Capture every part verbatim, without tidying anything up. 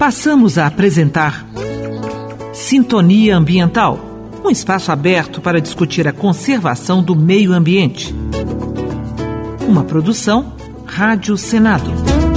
Passamos a apresentar Sintonia Ambiental, um espaço aberto para discutir a conservação do meio ambiente. Uma produção Rádio Senado.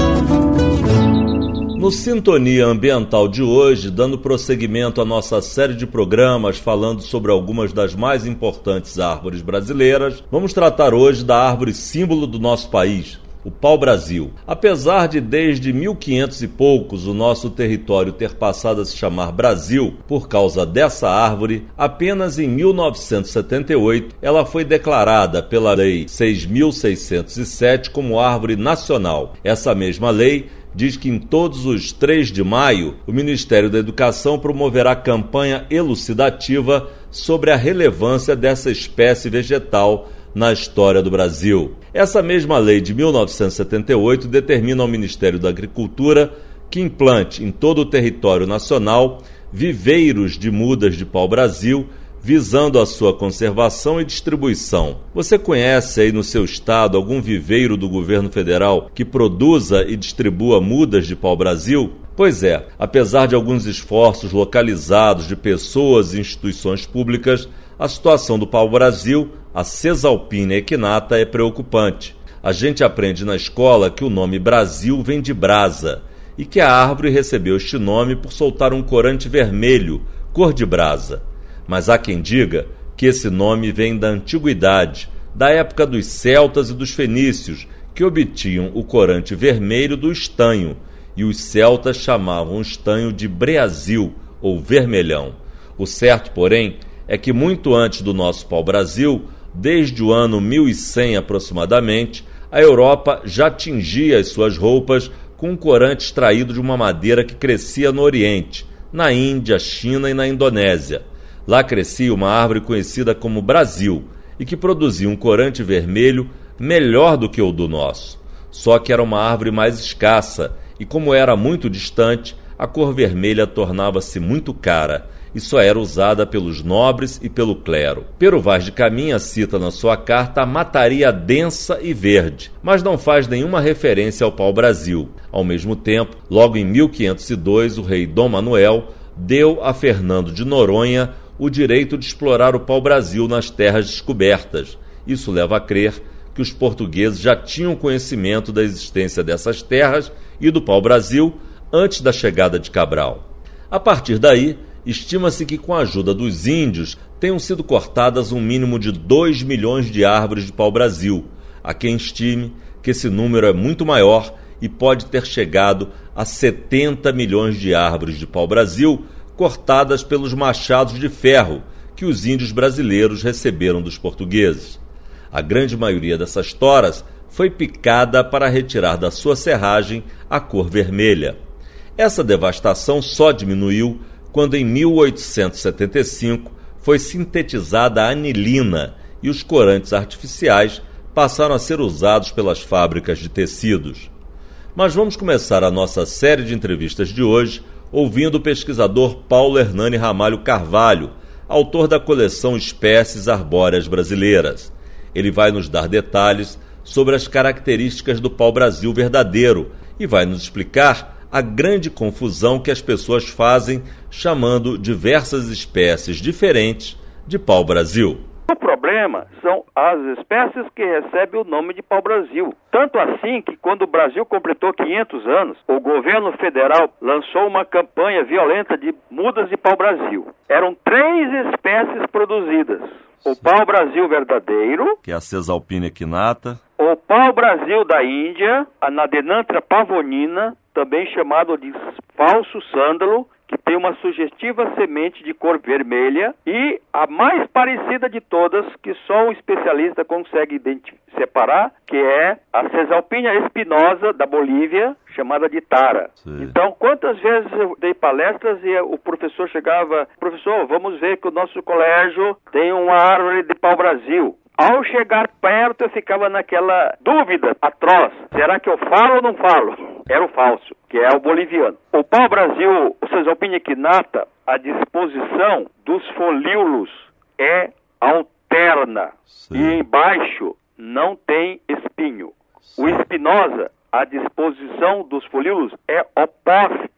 No Sintonia Ambiental de hoje, dando prosseguimento à nossa série de programas falando sobre algumas das mais importantes árvores brasileiras, vamos tratar hoje da árvore símbolo do nosso país, o pau-brasil. Apesar de desde mil e quinhentos e poucos o nosso território ter passado a se chamar Brasil por causa dessa árvore, apenas em mil novecentos e setenta e oito ela foi declarada pela Lei seis mil seiscentos e sete como árvore nacional. Essa mesma lei diz que em todos os três de maio o Ministério da Educação promoverá campanha elucidativa sobre a relevância dessa espécie vegetal na história do Brasil. Essa mesma lei de mil novecentos e setenta e oito determina ao Ministério da Agricultura que implante em todo o território nacional viveiros de mudas de pau-brasil, visando a sua conservação e distribuição. Você conhece aí no seu estado algum viveiro do governo federal que produza e distribua mudas de pau-brasil? Pois é, apesar de alguns esforços localizados de pessoas e instituições públicas, a situação do pau-brasil, a Cesalpínia equinata, é preocupante. A gente aprende na escola que o nome Brasil vem de brasa e que a árvore recebeu este nome por soltar um corante vermelho, cor de brasa. Mas há quem diga que esse nome vem da antiguidade, da época dos celtas e dos fenícios, que obtinham o corante vermelho do estanho, e os celtas chamavam o estanho de breazil, ou vermelhão. O certo, porém, é que muito antes do nosso pau-brasil, desde o ano mil e cem aproximadamente, a Europa já tingia as suas roupas com um corante extraído de uma madeira que crescia no Oriente, na Índia, China e na Indonésia. Lá crescia uma árvore conhecida como Brasil e que produzia um corante vermelho melhor do que o do nosso. Só que era uma árvore mais escassa e, como era muito distante, a cor vermelha tornava-se muito cara e só era usada pelos nobres e pelo clero. Pero Vaz de Caminha cita na sua carta a mataria densa e verde, mas não faz nenhuma referência ao pau-brasil. Ao mesmo tempo, logo em mil quinhentos e dois, o rei Dom Manuel deu a Fernando de Noronha o direito de explorar o pau-brasil nas terras descobertas. Isso leva a crer que os portugueses já tinham conhecimento da existência dessas terras e do pau-brasil antes da chegada de Cabral. A partir daí, estima-se que com a ajuda dos índios tenham sido cortadas um mínimo de dois milhões de árvores de pau-brasil. Há quem estime que esse número é muito maior e pode ter chegado a setenta milhões de árvores de pau-brasil cortadas pelos machados de ferro que os índios brasileiros receberam dos portugueses. A grande maioria dessas toras foi picada para retirar da sua serragem a cor vermelha. Essa devastação só diminuiu quando em mil oitocentos e setenta e cinco foi sintetizada a anilina e os corantes artificiais passaram a ser usados pelas fábricas de tecidos. Mas vamos começar a nossa série de entrevistas de hoje ouvindo o pesquisador Paulo Hernani Ramalho Carvalho, autor da coleção Espécies Arbóreas Brasileiras. Ele vai nos dar detalhes sobre as características do pau-brasil verdadeiro e vai nos explicar a grande confusão que as pessoas fazem chamando diversas espécies diferentes de pau-brasil. O problema são as espécies que recebem o nome de pau-brasil. Tanto assim que quando o Brasil completou quinhentos anos, o governo federal lançou uma campanha violenta de mudas de pau-brasil. Eram três espécies produzidas. O pau-brasil verdadeiro, que é a Cesalpínia equinata, o pau-brasil da Índia, a Nadenanthra pavonina, também chamado de falso sândalo, que tem uma sugestiva semente de cor vermelha, e a mais parecida de todas, que só um especialista consegue separar, que é a Cesalpínia espinosa da Bolívia, chamada de tara. Sim. Então, quantas vezes eu dei palestras e o professor chegava, professor, vamos ver que o nosso colégio tem uma árvore de pau-brasil. Ao chegar perto, eu ficava naquela dúvida atroz. Será que eu falo ou não falo? Era o falso, que é o boliviano. O pau-brasil, o Cesalpínia equinata, a disposição dos folíolos é alterna. Sim. E embaixo não tem espinho. Sim. O espinosa, a disposição dos folíolos é oposta.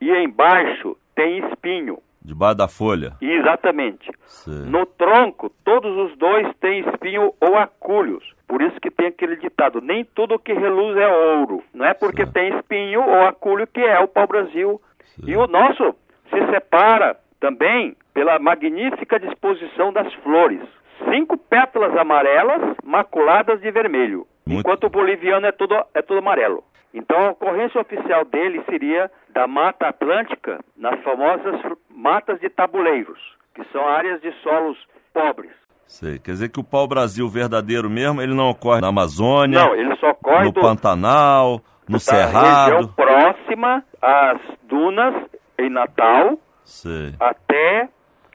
e embaixo tem espinho. Debaixo da folha. Exatamente. Sim. No tronco, todos os dois têm espinho ou acúlios. Por isso que tem aquele ditado, nem tudo que reluz é ouro. Não é porque Sim. tem espinho ou acúlio que é o pau-brasil. Sim. E o nosso se separa também pela magnífica disposição das flores. Cinco pétalas amarelas maculadas de vermelho, Muito... enquanto o boliviano é todo, é todo amarelo. Então a ocorrência oficial dele seria da Mata Atlântica, nas famosas matas de tabuleiros, que são áreas de solos pobres. Sei. Quer dizer que o pau-brasil verdadeiro mesmo, ele não ocorre na Amazônia, não, ele só ocorre no do, Pantanal, no da Cerrado. Região próxima às dunas em Natal, Sei. até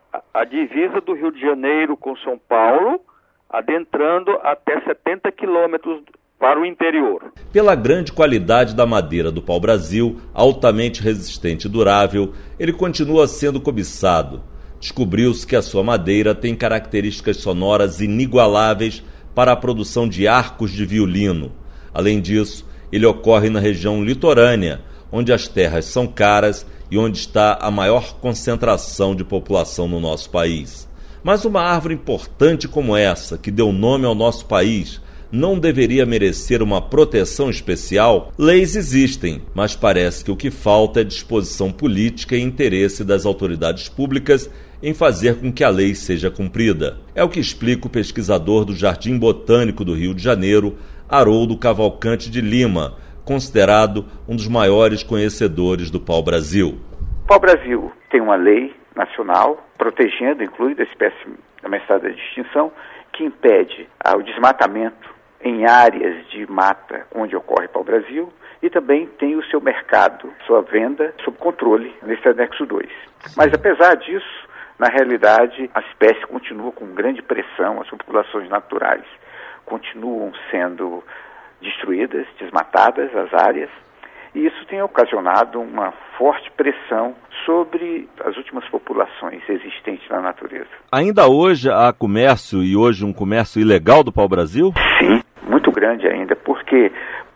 a divisa do Rio de Janeiro com São Paulo, adentrando até setenta quilômetros para o interior. Pela grande qualidade da madeira do pau-brasil, altamente resistente e durável, ele continua sendo cobiçado. Descobriu-se que a sua madeira tem características sonoras inigualáveis para a produção de arcos de violino. Além disso, ele ocorre na região litorânea, onde as terras são caras e onde está a maior concentração de população no nosso país. Mas uma árvore importante como essa, que deu nome ao nosso país, não deveria merecer uma proteção especial? Leis existem, mas parece que o que falta é disposição política e interesse das autoridades públicas em fazer com que a lei seja cumprida. É o que explica o pesquisador do Jardim Botânico do Rio de Janeiro, Haroldo Cavalcante de Lima, considerado um dos maiores conhecedores do pau-brasil. O pau-brasil tem uma lei nacional protegendo, incluindo a espécie ameaçada de extinção, que impede ah, o desmatamento em áreas de mata onde ocorre pau-brasil e também tem o seu mercado, sua venda sob controle nesse anexo dois. Mas apesar disso, na realidade, a espécie continua com grande pressão, as populações naturais continuam sendo destruídas, desmatadas as áreas, e isso tem ocasionado uma forte pressão sobre as últimas populações existentes na natureza. Ainda hoje há comércio, e hoje um comércio ilegal do pau-brasil? Sim, muito grande ainda, porque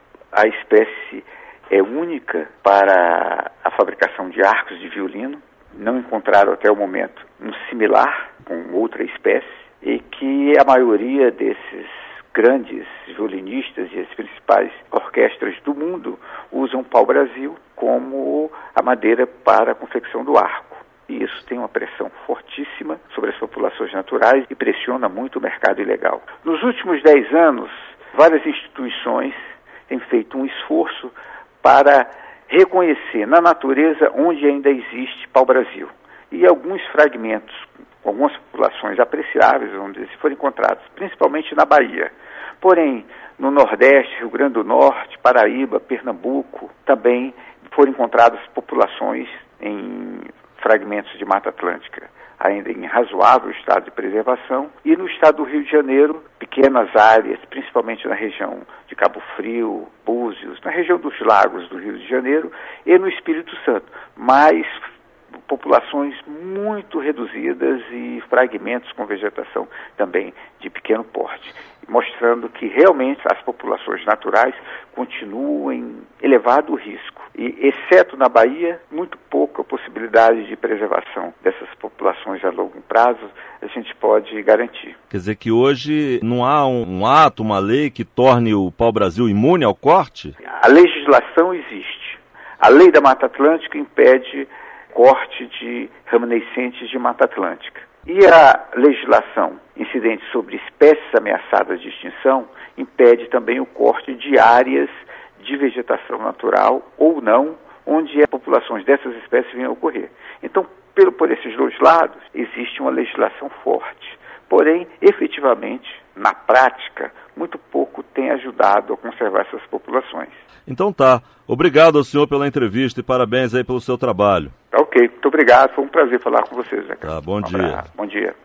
a espécie é única para a fabricação de arcos de violino. Não encontraram até o momento um similar com outra espécie, e que a maioria desses grandes violinistas e as principais orquestras do mundo usam pau-brasil como a madeira para a confecção do arco. E isso tem uma pressão fortíssima sobre as populações naturais e pressiona muito o mercado ilegal. Nos últimos dez anos, várias instituições têm feito um esforço para reconhecer na natureza onde ainda existe pau-brasil. E alguns fragmentos, algumas populações apreciáveis, onde se foram encontrados, principalmente na Bahia. Porém, no Nordeste, Rio Grande do Norte, Paraíba, Pernambuco, também foram encontradas populações em fragmentos de Mata Atlântica, ainda em razoável estado de preservação, e no estado do Rio de Janeiro, pequenas áreas, principalmente na região de Cabo Frio, Búzios, na região dos lagos do Rio de Janeiro e no Espírito Santo, mas populações muito reduzidas e fragmentos com vegetação também de pequeno porte, mostrando que realmente as populações naturais continuam em elevado risco. E, exceto na Bahia, muito pouca possibilidade de preservação dessas populações a longo prazo a gente pode garantir. Quer dizer que hoje não há um, um ato, uma lei que torne o pau-brasil imune ao corte? A legislação existe. A lei da Mata Atlântica impede corte de remanescentes de Mata Atlântica. E a legislação incidente sobre espécies ameaçadas de extinção impede também o corte de áreas de vegetação natural ou não, onde as populações dessas espécies venham a ocorrer. Então, pelo, por esses dois lados, existe uma legislação forte. Porém, efetivamente, na prática, muito pouco tem ajudado a conservar essas populações. Então tá. Obrigado ao senhor pela entrevista e parabéns aí pelo seu trabalho. Tá ok. Muito obrigado. Foi um prazer falar com vocês, Zé. Tá, bom um dia. Abraço. Bom dia.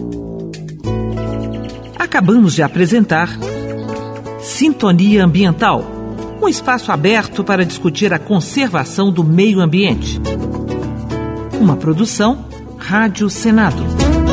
Acabamos de apresentar Sintonia Ambiental, um espaço aberto para discutir a conservação do meio ambiente. Uma produção Rádio Senado.